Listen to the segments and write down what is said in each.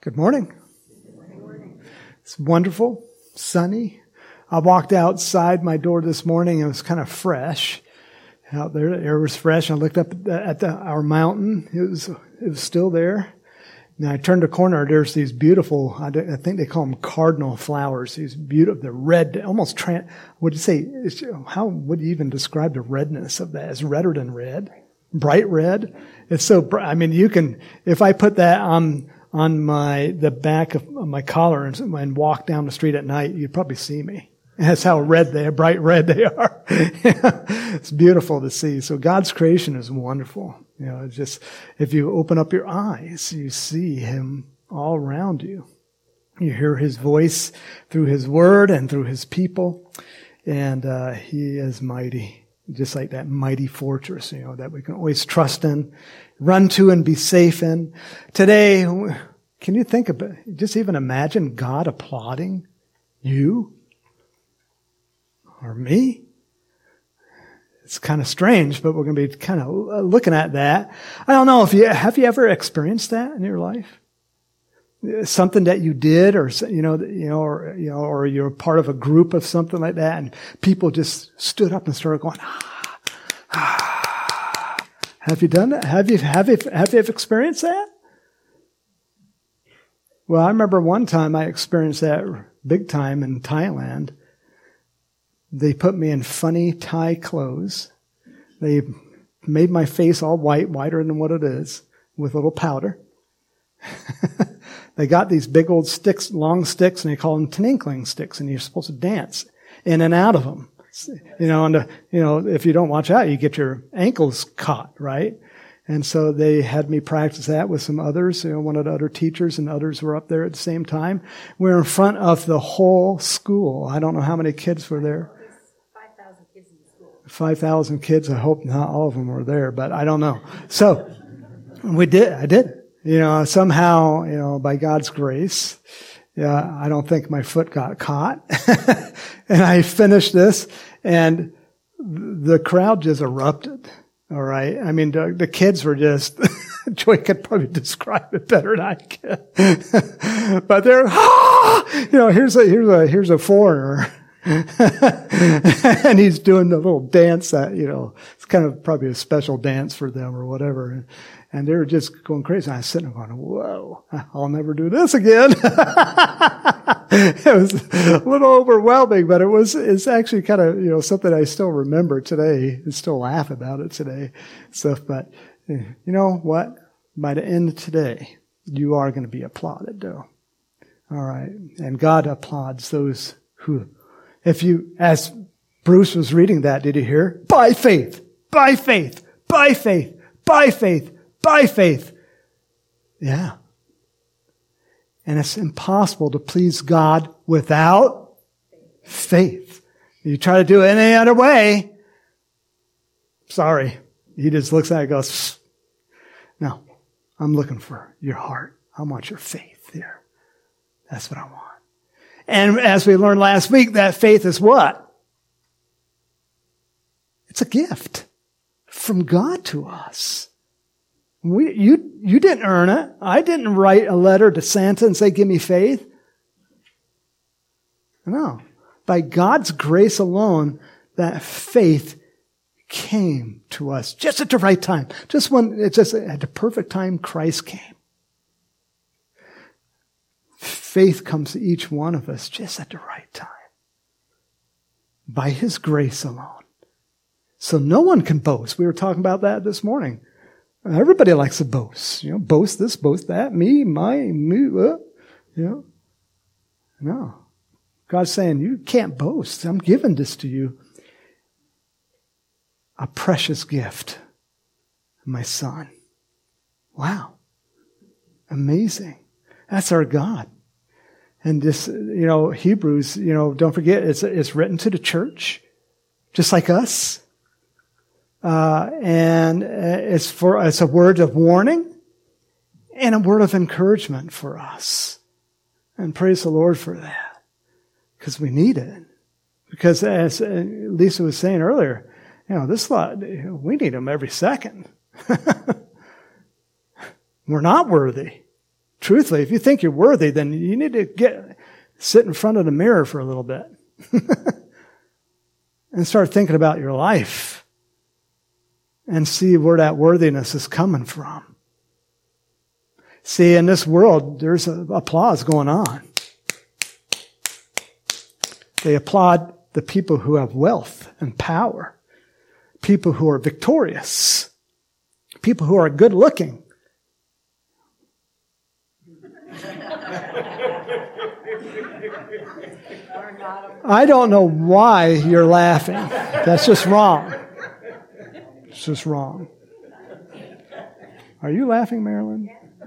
Good morning. It's wonderful, sunny. I walked outside my door this morning. It was kind of fresh out there. The air was fresh. I looked up at our mountain. It was still there. And I turned a corner. There's these beautiful, I think they call them cardinal flowers. These beautiful, the red, almost would you say, how would you even describe the redness of that? It's redder than red. Bright red. It's so bright. I mean, you can, if I put that on the back of my collar and walk down the street at night, you'd probably see me. That's how bright red they are. It's beautiful to see. So God's creation is wonderful. You know, it's just, if you open up your eyes, you see Him all around you. You hear His voice through His Word and through His people. And He is mighty. Just like that mighty fortress, you know, that we can always trust in, run to and be safe in. Today, can you think about, just even imagine God applauding you or me? It's kind of strange, but we're going to be kind of looking at that. I don't know have you ever experienced that in your life? Something that you did, or or you're part of a group of something like that, and people just stood up and started going, ah. Have you done that? Have you experienced that? Well, I remember one time I experienced that big time in Thailand. They put me in funny Thai clothes. They made my face all whiter than what it is, with a little powder. They got these big old sticks, long sticks, and they call them tinkling sticks, and you're supposed to dance in and out of them. You know, and if you don't watch out, you get your ankles caught, right? And so they had me practice that with some others. You know, one of the other teachers and others were up there at the same time. We're in front of the whole school. I don't know how many kids were there. 5,000 kids in the school. 5,000 kids. I hope not all of them were there, but I don't know. So I did it. You know, somehow, you know, by God's grace, I don't think my foot got caught. And I finished this, and the crowd just erupted. All right. I mean, the kids were just, Joy could probably describe it better than I can. But they're, you know, here's a foreigner. And he's doing the little dance that, you know, it's kind of probably a special dance for them or whatever. And they were just going crazy. I was sitting there going, whoa, I'll never do this again. It was a little overwhelming, but it's actually kind of, you know, something I still remember today. I still laugh about it today. But you know what? By the end of today, you are going to be applauded, though. All right. And God applauds those who, as Bruce was reading that, did you hear? By faith, by faith, by faith, by faith. By faith. Yeah. And it's impossible to please God without faith. You try to do it any other way, sorry. He just looks at it and goes, no, I'm looking for your heart. I want your faith here. That's what I want. And as we learned last week, that faith is what? It's a gift from God to us. You didn't earn it. I didn't write a letter to Santa and say, give me faith. No. By God's grace alone, that faith came to us just at the right time. Just at the perfect time Christ came. Faith comes to each one of us just at the right time. By His grace alone. So no one can boast. We were talking about that this morning. Everybody likes to boast. You know, boast this, boast that, me, you know. No. God's saying, you can't boast. I'm giving this to you. A precious gift. My son. Wow. Amazing. That's our God. And this, you know, Hebrews, you know, don't forget, it's written to the church, just like us. And it's a word of warning and a word of encouragement for us. And praise the Lord for that. Because we need it. Because as Lisa was saying earlier, you know, this lot, we need them every second. We're not worthy. Truthfully, if you think you're worthy, then you need to sit in front of the mirror for a little bit and start thinking about your life and see where that worthiness is coming from. See, in this world, there's applause going on. They applaud the people who have wealth and power, people who are victorious, people who are good looking. I don't know why you're laughing. That's just wrong. It's just wrong. Are you laughing, Marilyn?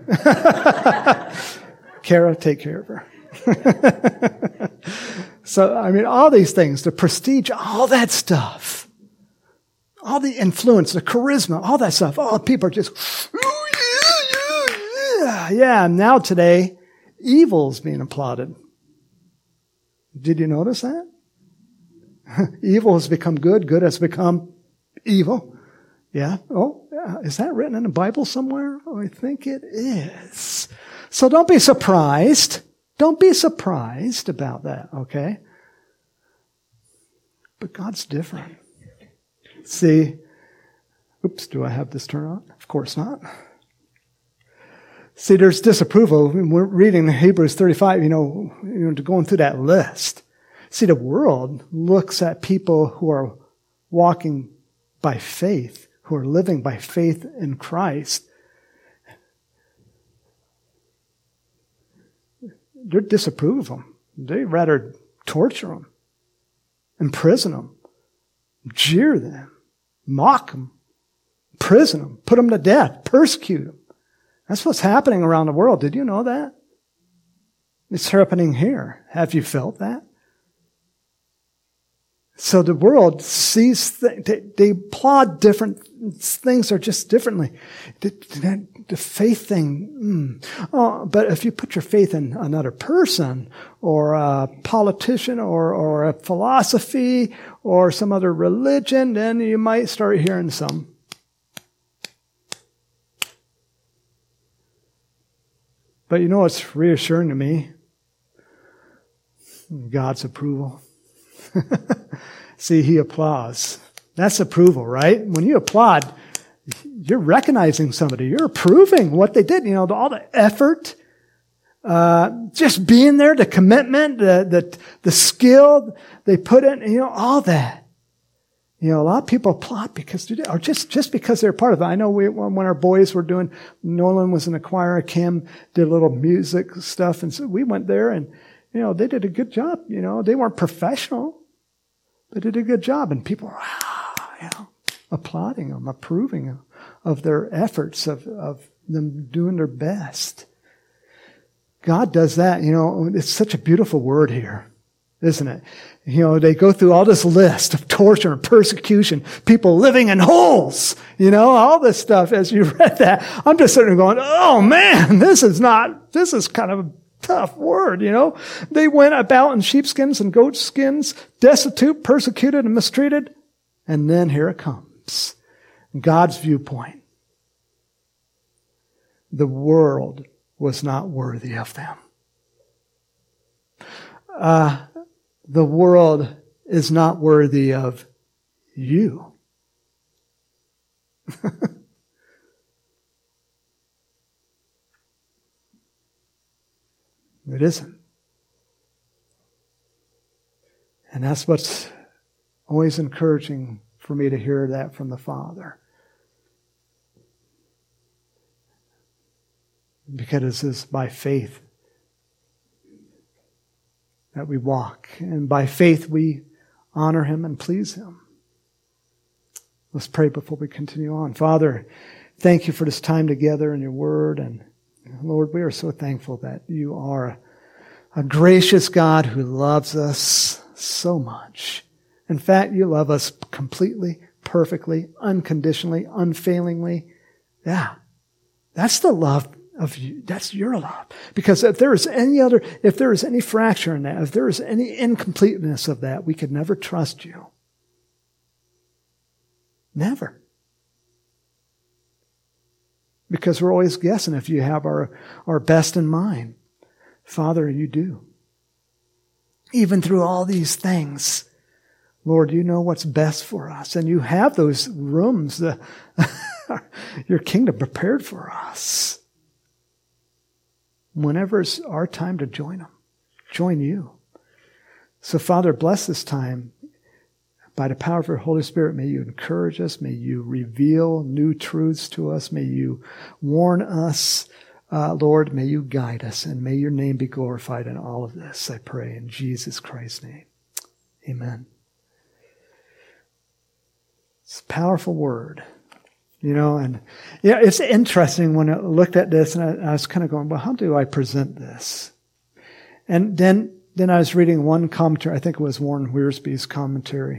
Kara, take care of her. So, I mean, all these things, the prestige, all that stuff, all the influence, the charisma, all that stuff, all people are just, yeah. Now today, evil's being applauded. Did you notice that? Evil has become good. Good has become evil. Yeah. Oh, is that written in the Bible somewhere? Oh, I think it is. So don't be surprised. Don't be surprised about that, okay? But God's different. See, oops, do I have this turned on? Of course not. See, there's disapproval. We're reading Hebrews 35, going through that list. See, the world looks at people who are walking by faith, who are living by faith in Christ. They disapprove of them. They'd rather torture them, imprison them, jeer them, mock them, imprison them, put them to death, persecute them. That's what's happening around the world. Did you know that? It's happening here. Have you felt that? So the world sees, they applaud different things are just differently. The faith thing, but if you put your faith in another person or a politician or a philosophy or some other religion, then you might start hearing some. But you know what's reassuring to me? God's approval. See, He applauds. That's approval, right? When you applaud, you're recognizing somebody. You're approving what they did. All the effort, just being there, the commitment, the skill they put in, all that. A lot of people applaud because just because they're part of it. I know when our boys were doing, Nolan was in the choir, Kim did a little music stuff, and so we went there and, they did a good job. They weren't professional, but they did a good job, and people were, applauding them, approving of their efforts, of them doing their best. God does that. It's such a beautiful word here, isn't it? They go through all this list of torture and persecution, people living in holes, all this stuff. As you read that, I'm just sitting there going, oh man, this is kind of a tough word, They went about in sheepskins and goat skins, destitute, persecuted, and mistreated. And then here it comes. God's viewpoint. The world was not worthy of them. The world is not worthy of you. It isn't. And that's what's always encouraging for me to hear that from the Father. Because it is by faith that we walk. And by faith we honor Him and please Him. Let's pray before we continue on. Father, thank You for this time together in Your Word. And Lord, we are so thankful that You are a gracious God who loves us so much. In fact, You love us completely, perfectly, unconditionally, unfailingly. Yeah, that's the love of You. That's Your love. Because if there is any fracture in that, if there is any incompleteness of that, we could never trust You. Never. because we're always guessing if you have our best in mind. Father, you do. Even through all these things, Lord, you know what's best for us. And you have those rooms, your kingdom prepared for us. Whenever it's our time to join them, join you. So, Father, bless this time. By the power of your Holy Spirit, may you encourage us. May you reveal new truths to us. May you warn us. Lord, may you guide us, and may your name be glorified in all of this, I pray, in Jesus Christ's name. Amen. It's a powerful word. And it's interesting when I looked at this, and I was kind of going, well, how do I present this? And then I was reading one commentary, I think it was Warren Wiersbe's commentary.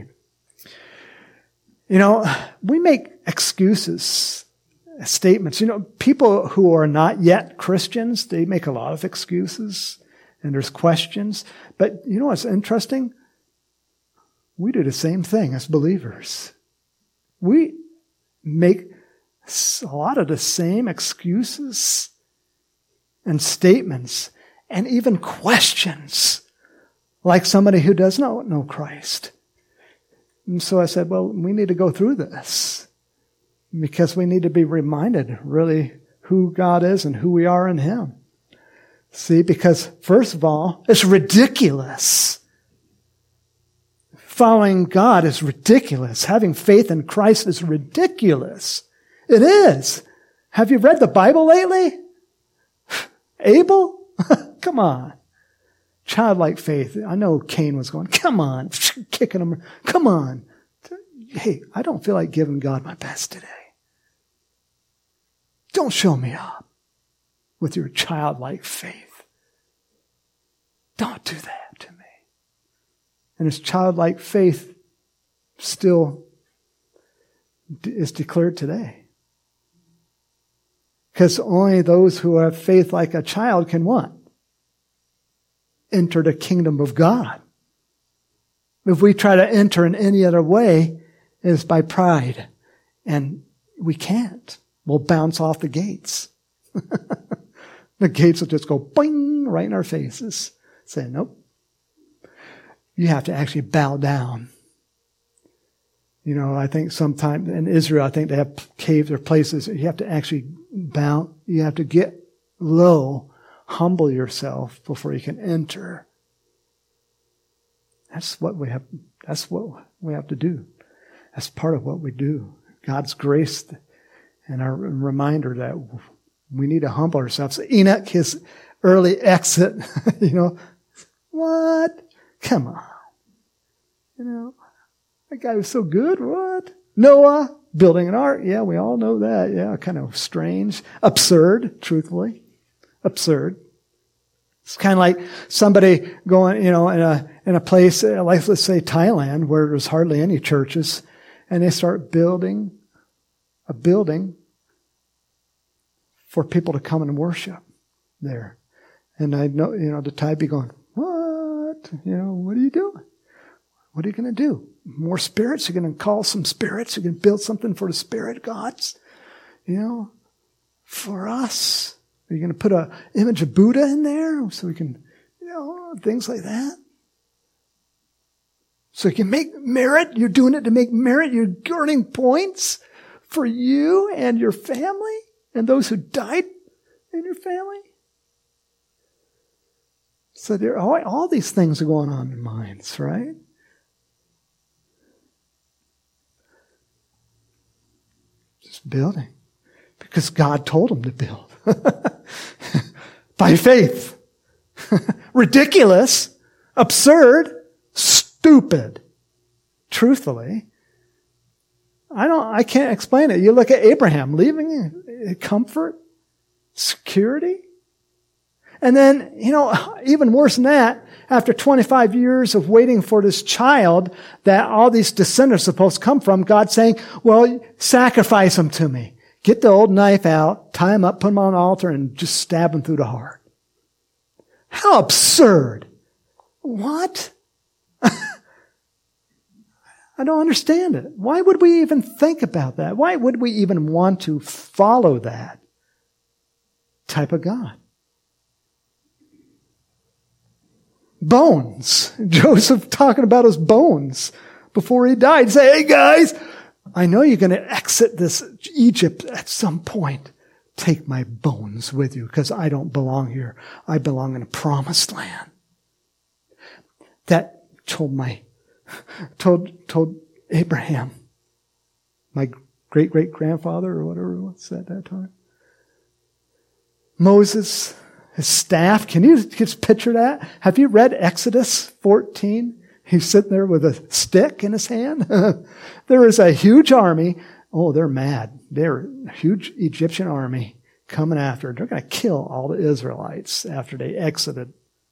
We make excuses, statements. People who are not yet Christians, they make a lot of excuses, and there's questions. But what's interesting? We do the same thing as believers. We make a lot of the same excuses and statements and even questions like somebody who does not know Christ. And so I said, well, we need to go through this because we need to be reminded really who God is and who we are in Him. See, because first of all, it's ridiculous. Following God is ridiculous. Having faith in Christ is ridiculous. It is. Have you read the Bible lately? Abel? Come on. Childlike faith. I know Cain was going, come on, kicking him. Come on. Hey, I don't feel like giving God my best today. Don't show me up with your childlike faith. Don't do that to me. And his childlike faith still is declared today. Because only those who have faith like a child can what? Enter the kingdom of God. If we try to enter in any other way, it's by pride. And we can't. We'll bounce off the gates. The gates will just go boing right in our faces. Say, nope. You have to actually bow down. I think sometimes in Israel, I think they have caves or places. You have to actually bow. You have to get low, humble yourself before you can enter. That's what we have. That's what we have to do. That's part of what we do. God's grace and our reminder that we need to humble ourselves. Enoch, his early exit, what? Come on. That guy was so good. What? Noah, building an ark. Yeah, we all know that. Yeah, kind of strange. Absurd, truthfully. Absurd. It's kind of like somebody going, in a place, like let's say Thailand, where there's hardly any churches, and they start building a building for people to come and worship there. And I know, the Thai be going, what? What are you doing? What are you going to do? More spirits? You're going to call some spirits? You're going to build something for the spirit gods? For us? Are you going to put an image of Buddha in there so we can, things like that? So you can make merit. You're doing it to make merit. You're earning points for you and your family and those who died in your family. So there are all these things are going on in minds, right? Just building. Because God told them to build. By faith. Ridiculous. Absurd. Stupid. Truthfully. I can't explain it. You look at Abraham leaving comfort, security. And then, even worse than that, after 25 years of waiting for this child that all these descendants are supposed to come from, God saying, well, sacrifice them to me. Get the old knife out, tie him up, put him on an altar, and just stab him through the heart. How absurd. What? I don't understand it. Why would we even think about that? Why would we even want to follow that? type of God. Bones. Joseph talking about his bones before he died. Say, hey guys, I know you're going to exit this Egypt at some point. Take my bones with you because I don't belong here. I belong in a promised land. That told Abraham, my great-great-grandfather or whatever it was at that time. Moses, his staff. Can you just picture that? Have you read Exodus 14? He's sitting there with a stick in his hand. There is a huge army. Oh, they're mad. They're a huge Egyptian army coming after. They're going to kill all the Israelites after they exited.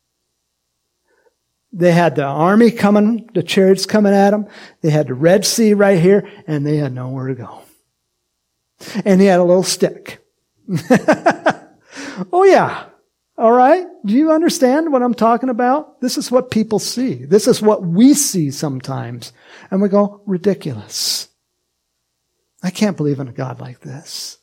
They had the army coming, the chariots coming at them. They had the Red Sea right here, and they had nowhere to go. And he had a little stick. Oh yeah. All right. Do you understand what I'm talking about? This is what people see. This is what we see sometimes. And we go, ridiculous. I can't believe in a God like this.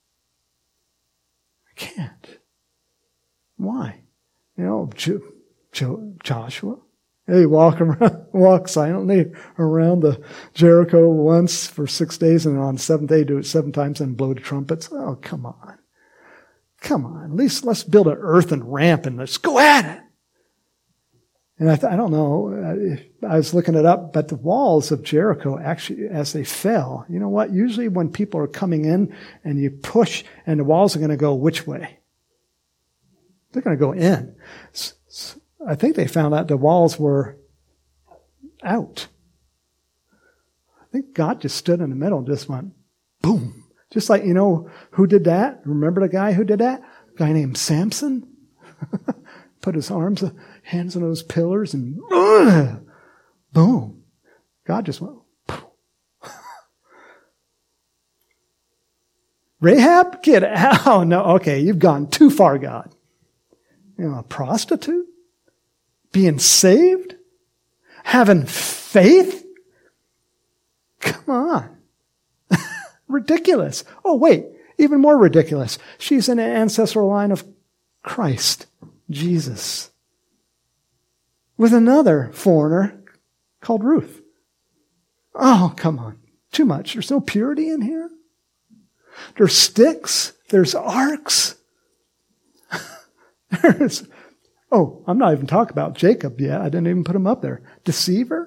I can't. Why? You know, Joshua. He walk silently around the Jericho once for 6 days, and on the seventh day do it 7 times and blow the trumpets. Oh, come on. Come on. At least let's build an earthen ramp and let's go at it. And I don't know, I was looking it up, but the walls of Jericho actually, as they fell, you know what? Usually when people are coming in and you push and the walls are going to go which way? They're going to go in. I think they found out the walls were out. I think God just stood in the middle and just went, boom. Just like, you know, who did that? Remember the guy who did that? A guy named Samson? Put his hands on those pillars and boom. God just went, Rahab? Get out. Oh, no. Okay, you've gone too far, God. You know, a prostitute? Being saved? Having faith? Come on. Ridiculous. Oh, wait. Even more ridiculous. She's in an ancestral line of Christ, Jesus, with another foreigner called Ruth. Oh, come on. Too much. There's no purity in here. There's sticks. There's arcs. I'm not even talking about Jacob yet. I didn't even put him up there. Deceiver?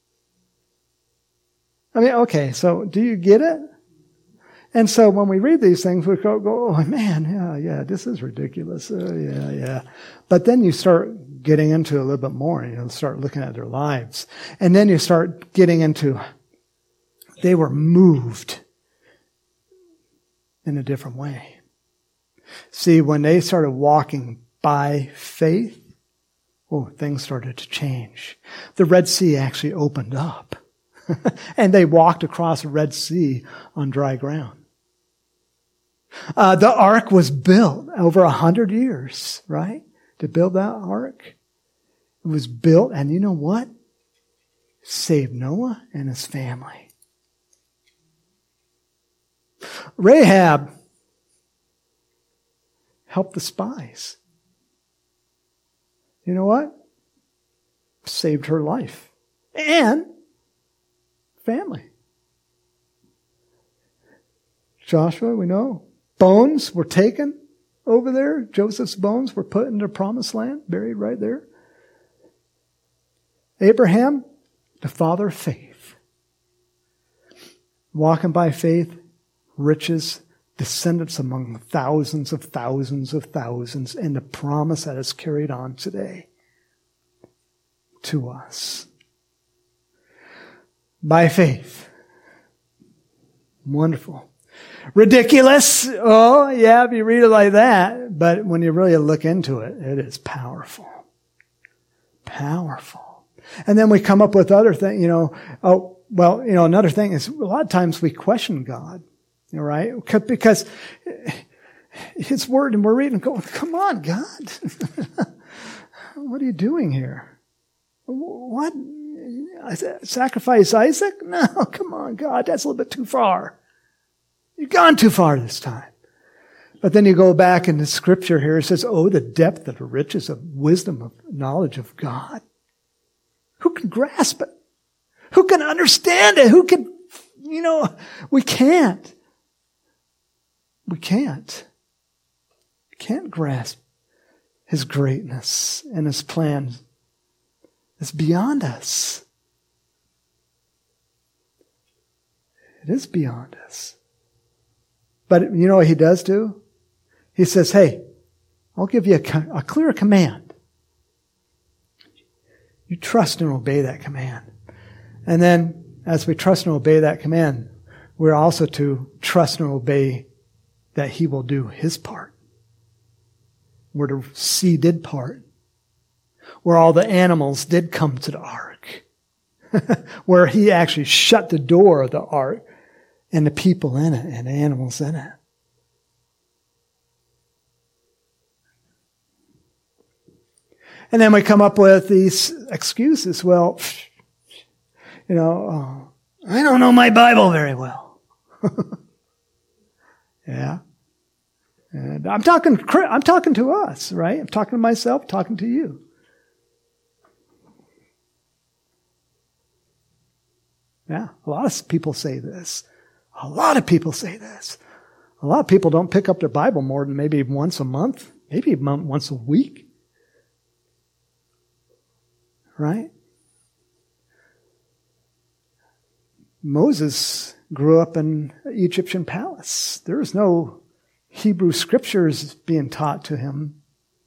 I mean, okay, so do you get it? And so when we read these things, we go, oh man, yeah, this is ridiculous. Yeah. But then you start getting into a little bit more, and you start looking at their lives. And then you start getting into, they were moved in a different way. See, when they started walking by faith, things started to change. The Red Sea actually opened up. And they walked across the Red Sea on dry ground. The ark was built over 100 years, right? To build that ark. It was built, and you know what? Saved Noah and his family. Rahab helped the spies. You know what? Saved her life. And family. Joshua, we know. Bones were taken over there. Joseph's bones were put in the promised land, buried right there. Abraham, the father of faith. Walking by faith, riches, descendants among thousands of thousands of thousands, and the promise that is carried on today to us. By faith. Wonderful. Ridiculous. Oh, yeah, if you read it like that. But when you really look into it, it is powerful. Powerful. And then we come up with other things, another thing is a lot of times we question God, right? Because His Word, and we're reading, going, come on, God. What are you doing here? What? Sacrifice Isaac? No, come on, God, that's a little bit too far. You've gone too far this time. But then you go back in the scripture here, it says, oh, the depth of the riches of wisdom, of knowledge of God. Who can grasp it? Who can understand it? Who can, we can't. We can't. We can't grasp His greatness and His plan. It's beyond us. It is beyond us. But you know what He does do? He says, hey, I'll give you a clear command. You trust and obey that command. And then, as we trust and obey that command, we're also to trust and obey that He will do His part. We're to see did part. Where all the animals did come to the ark. Where He actually shut the door of the ark and the people in it and the animals in it. And then we come up with these excuses. Well, I don't know my Bible very well. Yeah. And I'm talking to us, right? I'm talking to myself, talking to you. Yeah, a lot of people say this. A lot of people say this. A lot of people don't pick up their Bible more than maybe once a month, maybe once a week. Right? Moses grew up in an Egyptian palace. There was no Hebrew scriptures being taught to him.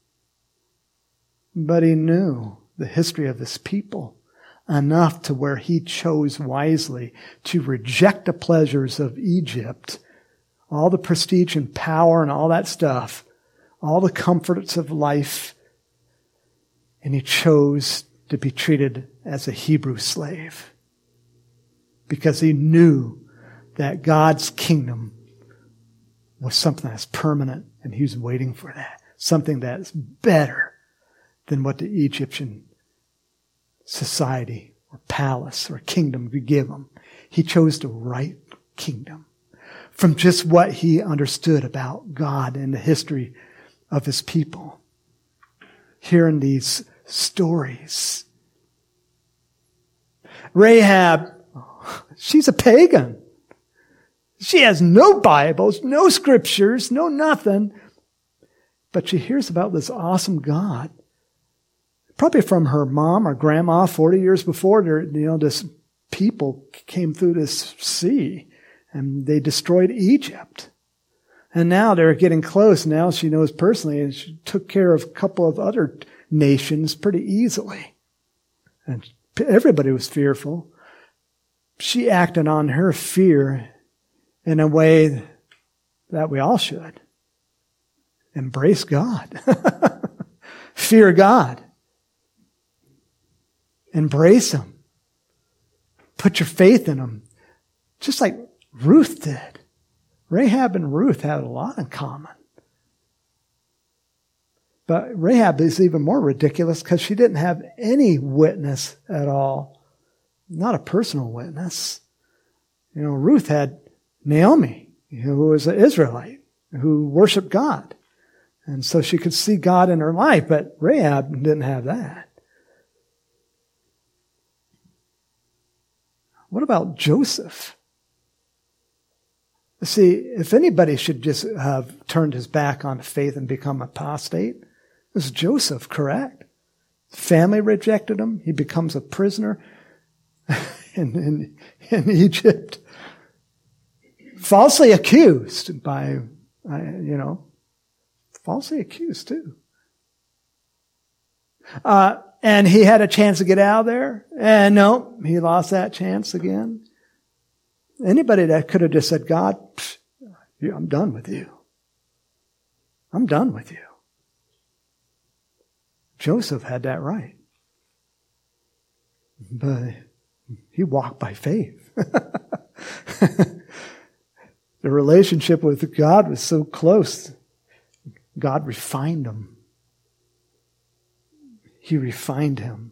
But he knew the history of his people enough to where he chose wisely to reject the pleasures of Egypt, all the prestige and power and all that stuff, all the comforts of life, and he chose to be treated as a Hebrew slave. Because he knew that God's kingdom was something that's permanent, and he was waiting for that. Something that's better than what the Egyptian society or palace or kingdom could give him. He chose the right kingdom from just what he understood about God and the history of His people. Hearing these stories. Rahab, she's a pagan. She has no Bibles, no scriptures, no nothing. But she hears about this awesome God. Probably from her mom or grandma 40 years before, this people came through this sea and they destroyed Egypt. And now they're getting close. Now she knows personally, and she took care of a couple of other nations pretty easily. And everybody was fearful. She acted on her fear in a way that we all should. Embrace God. Fear God. Embrace Him. Put your faith in Him. Just like Ruth did. Rahab and Ruth had a lot in common. But Rahab is even more ridiculous because she didn't have any witness at all. Not a personal witness. Ruth had Naomi, who was an Israelite, who worshiped God. And so she could see God in her life, but Rahab didn't have that. What about Joseph? See, if anybody should just have turned his back on faith and become apostate, it was Joseph, correct? Family rejected him. He becomes a prisoner in Egypt. Falsely accused by, falsely accused too. And he had a chance to get out of there. And no, he lost that chance again. Anybody that could have just said, God, I'm done with you. I'm done with you. Joseph had that right. But he walked by faith. The relationship with God was so close. God refined him. He refined him.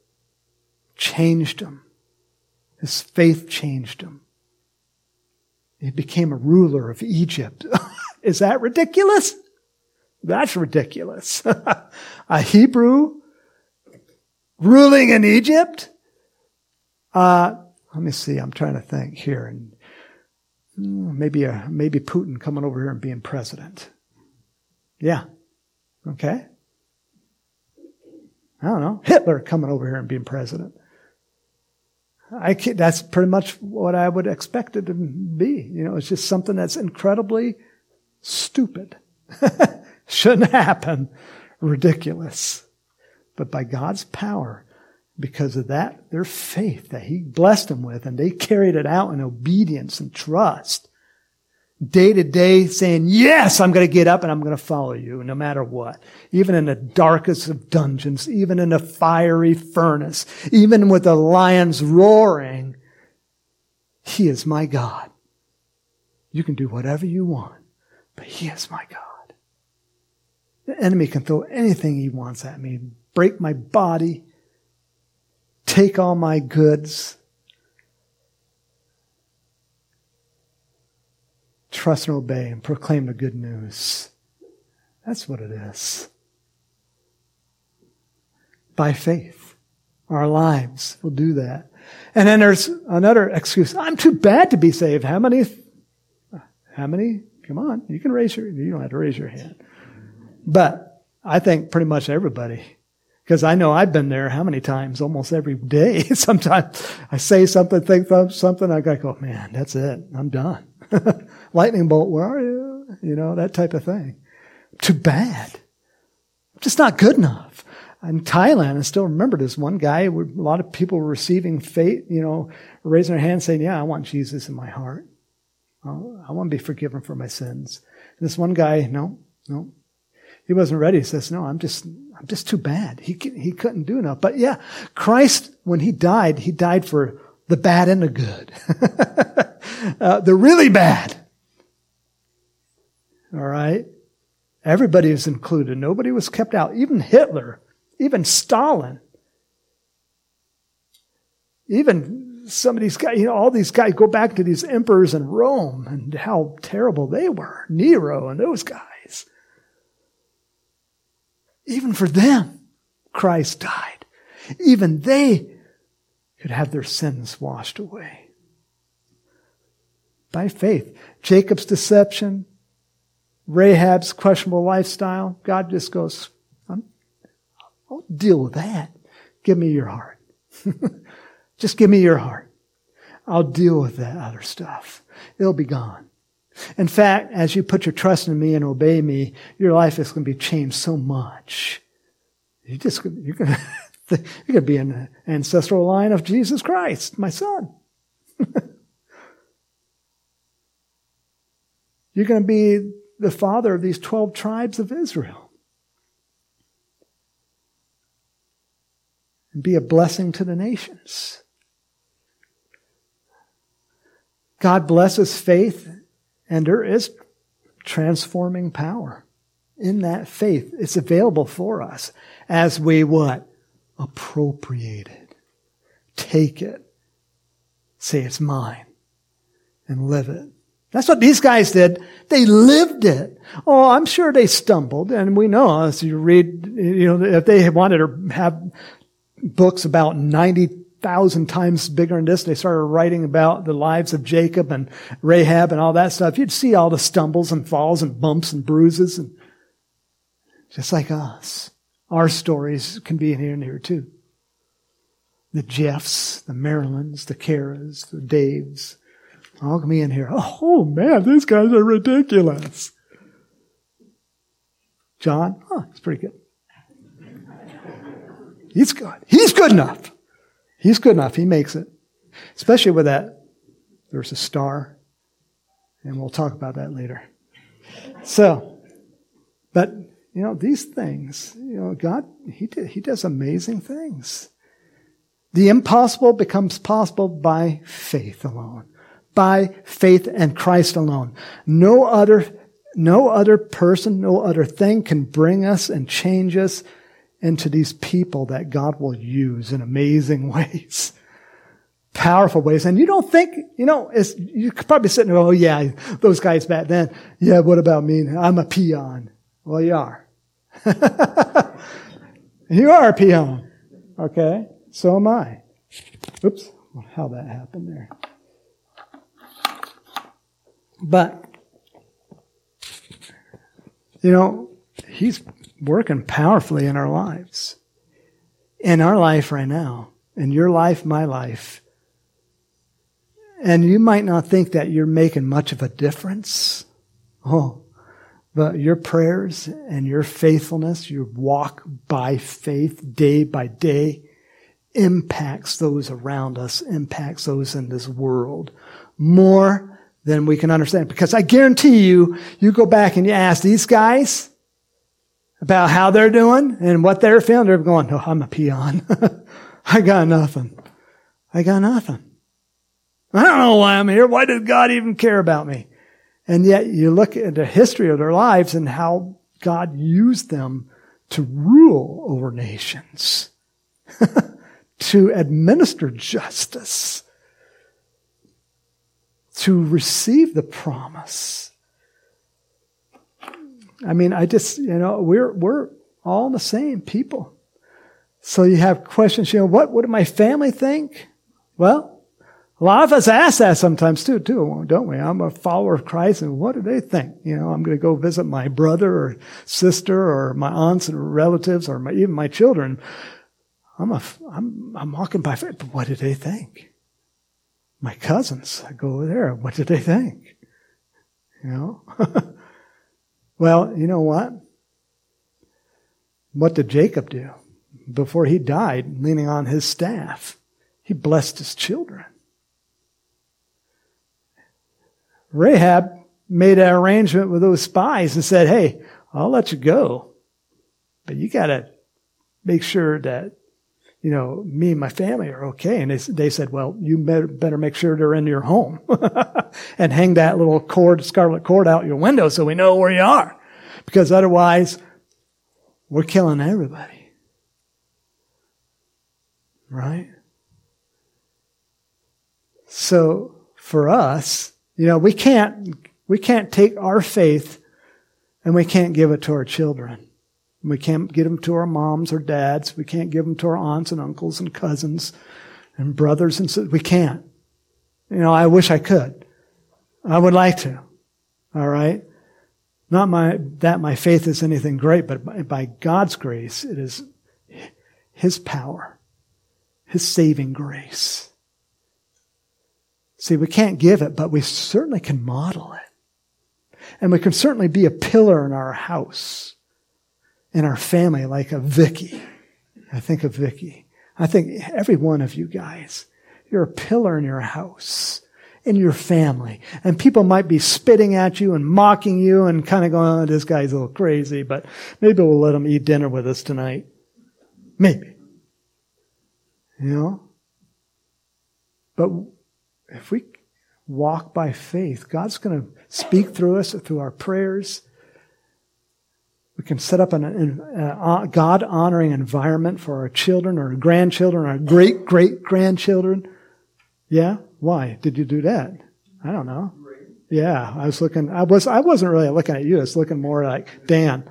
Changed him. His faith changed him. He became a ruler of Egypt. Is that ridiculous? That's ridiculous. A Hebrew ruling in Egypt? Let me see. I'm trying to think here. And maybe Putin coming over here and being president. Yeah. Okay. I don't know. Hitler coming over here and being president. That's pretty much what I would expect it to be. It's just something that's incredibly stupid. Shouldn't happen. Ridiculous. But by God's power, because of that, their faith that He blessed them with, and they carried it out in obedience and trust, day to day saying, yes, I'm going to get up and I'm going to follow you no matter what. Even in the darkest of dungeons, even in a fiery furnace, even with the lions roaring, He is my God. You can do whatever you want, but He is my God. The enemy can throw anything he wants at me, break my body, take all my goods. Trust and obey and proclaim the good news. That's what it is. By faith, our lives will do that. And then there's another excuse. I'm too bad to be saved. How many? Come on, you don't have to raise your hand. But I think pretty much everybody. Because I know I've been there how many times? Almost every day. Sometimes I say something, think of something, I gotta go, man, that's it. I'm done. Lightning bolt, where are you? That type of thing. Too bad. I'm just not good enough. In Thailand, I still remember this one guy, a lot of people were receiving faith, raising their hands saying, yeah, I want Jesus in my heart. I want to be forgiven for my sins. And this one guy, no. He wasn't ready. He says, no, I'm just too bad. He couldn't do enough. But yeah, Christ, when He died for the bad and the good. The really bad. All right? Everybody is included. Nobody was kept out. Even Hitler, even Stalin, even some of these guys, all these guys, go back to these emperors in Rome and how terrible they were. Nero and those guys. Even for them, Christ died. Even they could have their sins washed away. By faith. Jacob's deception, Rahab's questionable lifestyle, God just goes, I'll deal with that. Give me your heart. Just give me your heart. I'll deal with that other stuff. It'll be gone. In fact, as you put your trust in me and obey me, your life is going to be changed so much. You're going to be in the ancestral line of Jesus Christ, my son. You're going to be the father of these 12 tribes of Israel. And be a blessing to the nations. God blesses faith. And there is transforming power in that faith. It's available for us as we what? Appropriate it. Take it. Say it's mine. And live it. That's what these guys did. They lived it. Oh, I'm sure they stumbled. And we know as you read, if they wanted to have books about 90,000 times bigger than this, they started writing about the lives of Jacob and Rahab and all that stuff. You'd see all the stumbles and falls and bumps and bruises. And just like us, our stories can be in here and here too. The Jeffs, the Marilyns, the Karas, the Daves, all can be in here. Oh man, these guys are ridiculous. John, he's pretty good. He's good. He's good enough. He's good enough. He makes it. Especially with that, there's a star. And we'll talk about that later. So, but, these things, God, He does amazing things. The impossible becomes possible by faith alone. By faith and Christ alone. No other person, no other thing can bring us and change us into these people that God will use in amazing ways. powerful ways. And you don't think, you could probably sit there, oh yeah, those guys back then. Yeah, what about me? I'm a peon. Well, you are. You are a peon. Okay? So am I. Oops. How that happened there. But, He's working powerfully in our lives. In our life right now. In your life, my life. And you might not think that you're making much of a difference. But your prayers and your faithfulness, your walk by faith day by day, impacts those around us, impacts those in this world more than we can understand. Because I guarantee you go back and you ask these guys about how they're doing and what they're feeling, they're going, no, I'm a peon. I got nothing. I don't know why I'm here. Why did God even care about me? And yet you look at the history of their lives and how God used them to rule over nations, to administer justice, to receive the promise. I mean, we're all the same people. So you have questions, what did my family think? Well, a lot of us ask that sometimes too, don't we? I'm a follower of Christ, and what do they think? I'm going to go visit my brother or sister or my aunts and relatives or even my children. I'm walking by faith, but what did they think? My cousins, I go over there. What did they think? Well, you know what? What did Jacob do? Before he died, leaning on his staff, he blessed his children. Rahab made an arrangement with those spies and said, hey, I'll let you go, but you got to make sure that, me and my family are okay. And they said, well, you better make sure they're in your home and hang that little scarlet cord out your window so we know where you are. Because otherwise, we're killing everybody. Right? So for us, we can't take our faith and we can't give it to our children. We can't give them to our moms or dads. We can't give them to our aunts and uncles and cousins and brothers and sisters. We can't. I wish I could. I would like to. All right? Not that my faith is anything great, but by God's grace, it is His power, His saving grace. See, we can't give it, but we certainly can model it. And we can certainly be a pillar in our house, in our family, like a Vicky. I think of Vicky. I think every one of you guys, you're a pillar in your house, in your family. And people might be spitting at you and mocking you and kind of going, oh, this guy's a little crazy, but maybe we'll let him eat dinner with us tonight. Maybe. But if we walk by faith, God's going to speak through us, through our prayers. We can set up a God-honoring environment for our children or our grandchildren, our great-great-grandchildren. Yeah? Why did you do that? I don't know. Yeah, I wasn't really looking at you. I was looking more like Dan.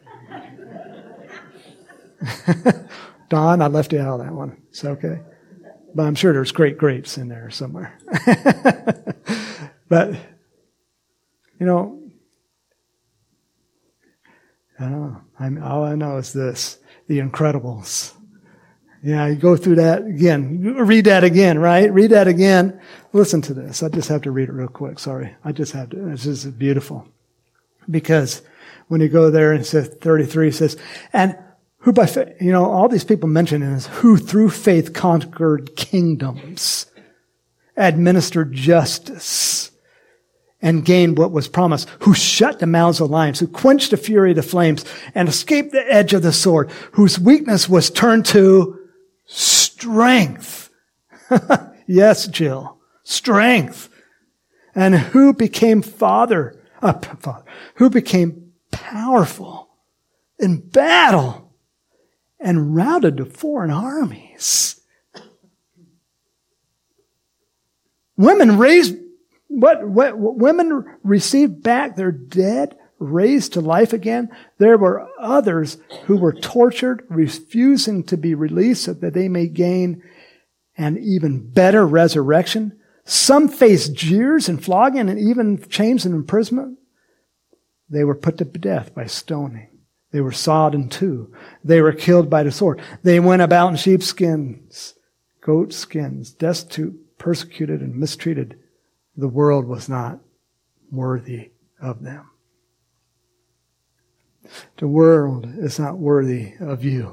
Don, I left you out of that one. It's okay. But I'm sure there's great grapes in there somewhere. But, I don't know. All I know is this, The Incredibles. Yeah, you go through that again. Read that again, right? Read that again. Listen to this. I just have to read it real quick. Sorry. I just have to. This is beautiful. Because when you go there and it says 33, it says, and who by faith, all these people mentioned is who through faith conquered kingdoms, administered justice, and gained what was promised, who shut the mouths of lions, who quenched the fury of the flames, and escaped the edge of the sword, whose weakness was turned to strength. Yes, Jill, strength. And who became who became powerful in battle and routed the foreign armies. Women received back their dead, raised to life again. There were others who were tortured, refusing to be released so that they may gain an even better resurrection. Some faced jeers and flogging and even chains and imprisonment. They were put to death by stoning. They were sawed in two. They were killed by the sword. They went about in sheepskins, goat skins, destitute, persecuted, and mistreated. The world was not worthy of them. The world is not worthy of you.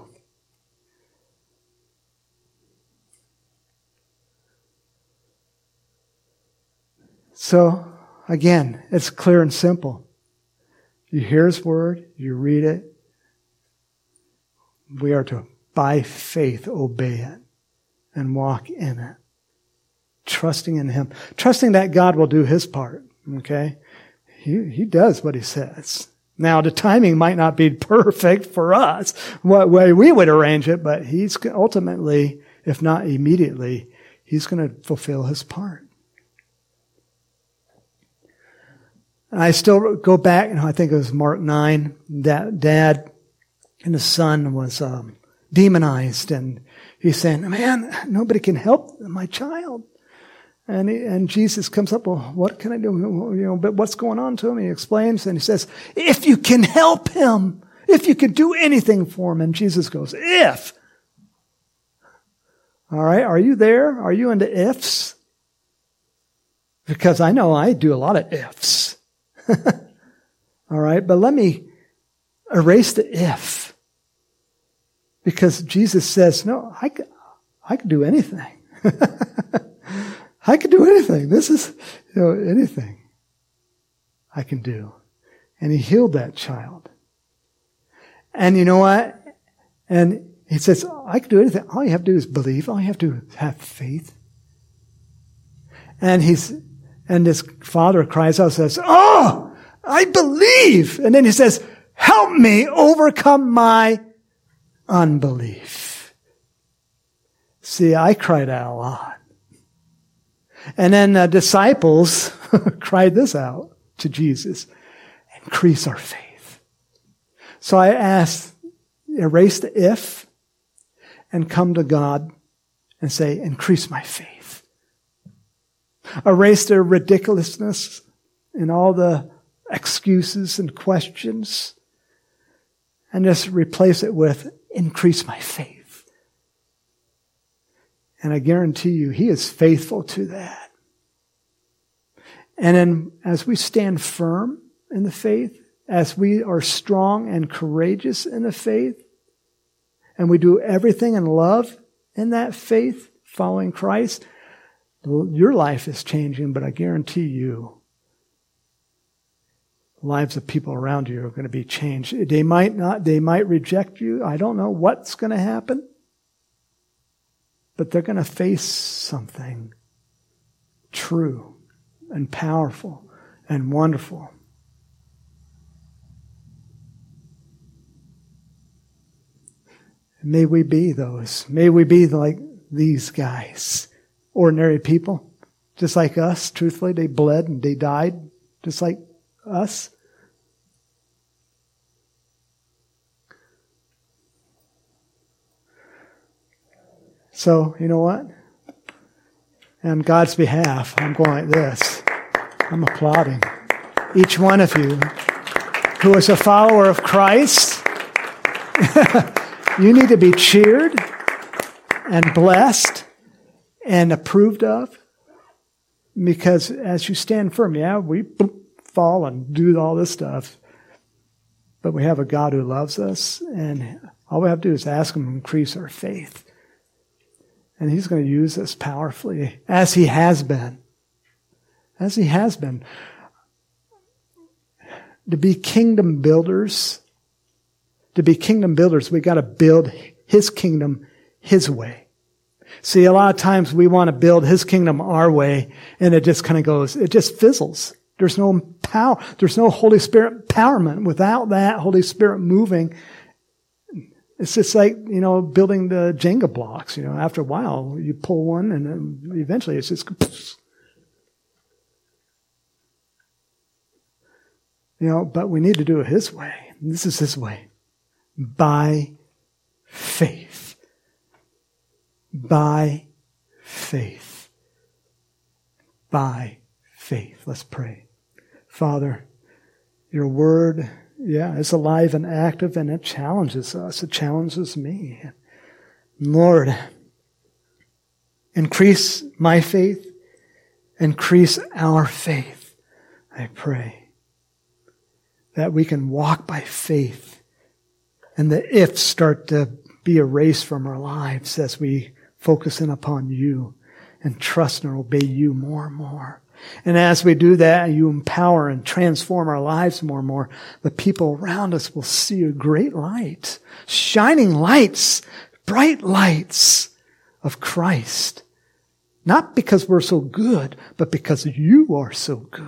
So, again, it's clear and simple. You hear His word, you read it. We are to, by faith, obey it and walk in it. Trusting in Him. Trusting that God will do His part. Okay? He does what He says. Now, the timing might not be perfect for us, what way we would arrange it, but He's ultimately, if not immediately, He's going to fulfill His part. And I still go back, I think it was Mark 9, that dad and his son was demonized, and he's saying, man, nobody can help my child. And Jesus comes up, well, what can I do? But what's going on to him? He explains, and he says, if you can help him, if you can do anything for him. And Jesus goes, if. All right, are you there? Are you into ifs? Because I know I do a lot of ifs. All right, but let me erase the if. Because Jesus says, no, I could do anything. I can do anything. This is, anything I can do. And He healed that child. And you know what? And He says, I can do anything. All you have to do is believe. All you have to do is have faith. And this father cries out, says, oh, I believe. And then he says, help me overcome my unbelief. See, I cried out a lot. And then the disciples cried this out to Jesus. Increase our faith. So I asked, erase the if and come to God and say, increase my faith. Erase the ridiculousness and all the excuses and questions and just replace it with increase my faith. And I guarantee you, He is faithful to that. And then as we stand firm in the faith, as we are strong and courageous in the faith, and we do everything in love in that faith, following Christ, your life is changing, but I guarantee you, the lives of people around you are going to be changed. They might reject you. I don't know what's going to happen. But they're going to face something true and powerful and wonderful. May we be those. May we be like these guys. Ordinary people. Just like us, truthfully. They bled and they died. Just like us. So, you know what? On God's behalf, I'm going like this. I'm applauding each one of you who is a follower of Christ. You need to be cheered and blessed and approved of, because as you stand firm, we fall and do all this stuff, but we have a God who loves us, and all we have to do is ask Him to increase our faith. And He's going to use us powerfully, as He has been. As He has been. To be kingdom builders, we got to build His kingdom His way. See, a lot of times we want to build His kingdom our way, and it just kind of goes, it just fizzles. There's no power, there's no Holy Spirit empowerment. Without that Holy Spirit moving, it's just like, building the Jenga blocks. After a while, you pull one and then eventually it's just, But we need to do it His way. This is His way. By faith. By faith. By faith. Let's pray. Father, your word, it's alive and active, and it challenges us. It challenges me. Lord, increase my faith, increase our faith, I pray, that we can walk by faith and the ifs start to be erased from our lives as we focus in upon you and trust and obey you more and more. And as we do that, you empower and transform our lives more and more. The people around us will see a great light, shining lights, bright lights of Christ. Not because we're so good, but because you are so good.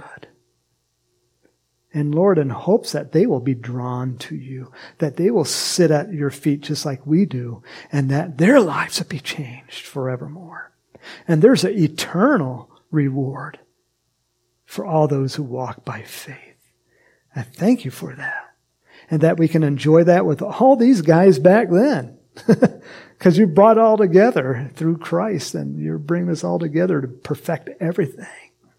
And Lord, in hopes that they will be drawn to you, that they will sit at your feet just like we do, and that their lives will be changed forevermore. And there's an eternal reward for all those who walk by faith. I thank you for that. And that we can enjoy that with all these guys back then. Because you brought it all together through Christ, and you're bringing us all together to perfect everything.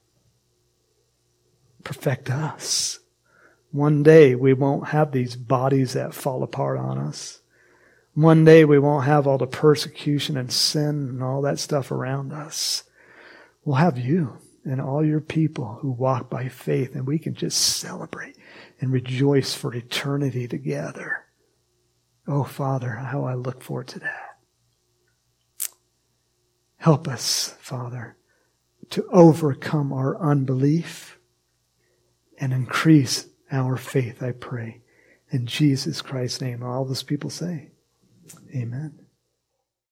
Perfect us. One day we won't have these bodies that fall apart on us. One day we won't have all the persecution and sin and all that stuff around us. We'll have you and all your people who walk by faith, and we can just celebrate and rejoice for eternity together. Oh, Father, how I look forward to that. Help us, Father, to overcome our unbelief and increase our faith, I pray. In Jesus Christ's name, all those people say, amen.